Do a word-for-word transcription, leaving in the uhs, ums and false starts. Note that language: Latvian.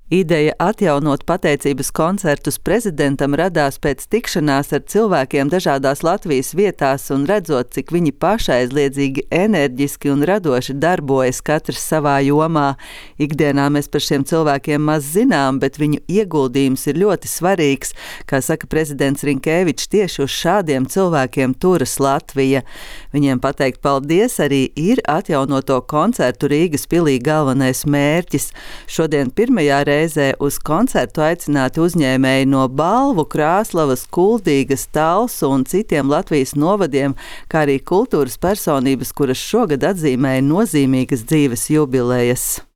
Ideja atjaunot pateicības koncertus prezidentam radās pēc tikšanās ar cilvēkiem dažādās Latvijas vietās un redzot, cik viņi pašaizliedzīgi, enerģiski un radoši darbojas katrs savā jomā. Ikdienā mēs par šiem cilvēkiem maz zinām, bet viņu ieguldījums ir ļoti svarīgs. Kā saka prezidents Rinkēvičs, tieši uz šādiem cilvēkiem turas Latvija. Viņiem pateikt paldies arī ir atjaunoto koncertu Rīgas pilī galvenais mērķis. Šodien pirmajā reizē uz koncertu aicināti uzņēmēji no Balvu, Krāslavas, Kuldīgas, Talsu un citiem Latvijas novadiem, kā arī kultūras personības, kuras šogad atzīmēja nozīmīgas dzīves jubilejas.